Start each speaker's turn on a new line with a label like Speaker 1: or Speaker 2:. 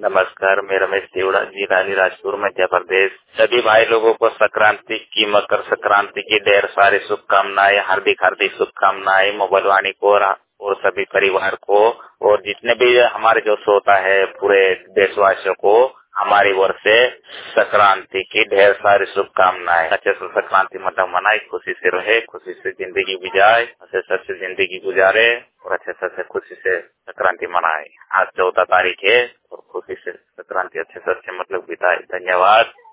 Speaker 1: नमस्कार, मैं रमेश तिवड़ा, जिला अलीराजपुर, मध्य प्रदेश। सभी भाई लोगों को संक्रांति की, मकर संक्रांति की ढेर सारी शुभकामनाएं, हार्दिक हार्दिक शुभकामनाएं मोबाइल वाणी को और सभी परिवार को, और जितने भी हमारे जो श्रोता है पूरे देशवासियों को हमारी ओर से संक्रांति की ढेर सारी शुभकामनाएं। अच्छे से संक्रांति मतलब मनाए, खुशी से रहे, खुशी से जिंदगी गुजारे, अच्छे से जिंदगी गुजारे और अच्छे से खुशी से संक्रांति मनाए। आज 14 तारीख है और खुशी से संक्रांति अच्छे से मतलब बिताए। धन्यवाद।